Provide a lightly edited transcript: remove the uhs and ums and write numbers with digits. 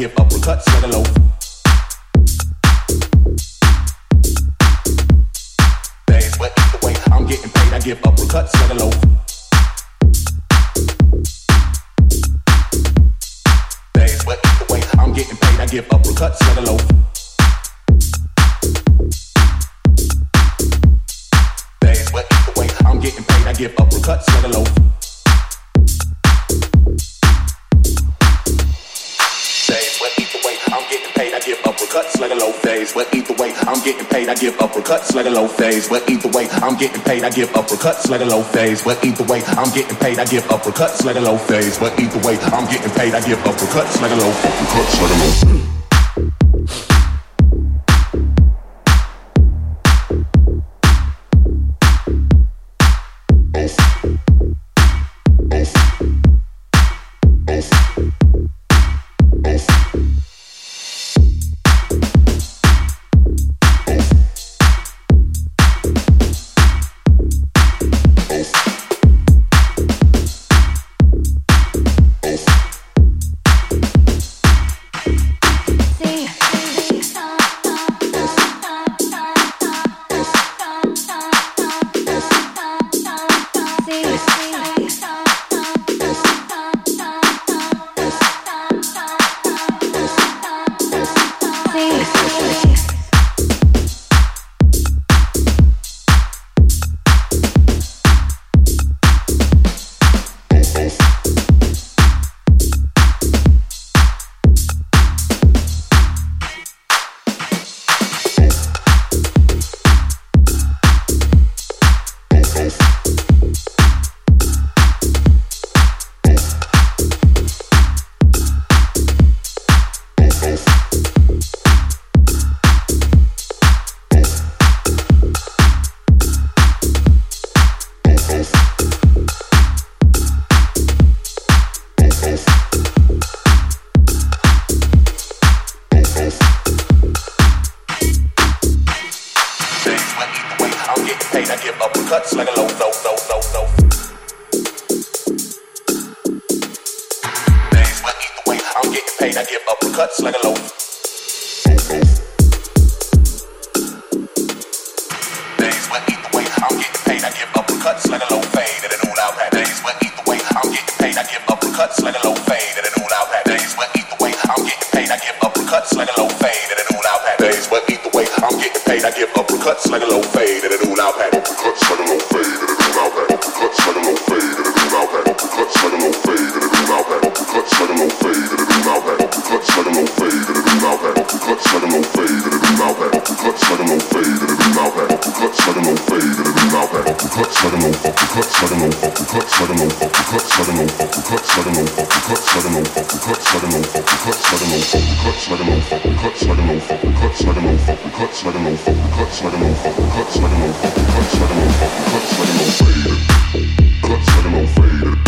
give uppercuts like a loaf. Days, but either way, I'm getting paid. I give uppercuts like a loaf. Days, but either way, I'm getting paid. I give uppercuts like a loaf. Days, but either way, I'm getting paid. I give uppercuts like a loaf. Days, but either way, I'm getting paid. I give uppercuts like a loaf. Days, but either way, I'm getting paid. I give uppercuts like a loaf. Days, but either way, I'm getting paid. I give uppercuts like a loaf. Days, but either way, I'm getting paid. I give uppercuts like a loaf. Days, but either way, I'm getting paid. I give uppercuts like a loaf. Uppercuts like a loaf. Cuts like a loaf, faded.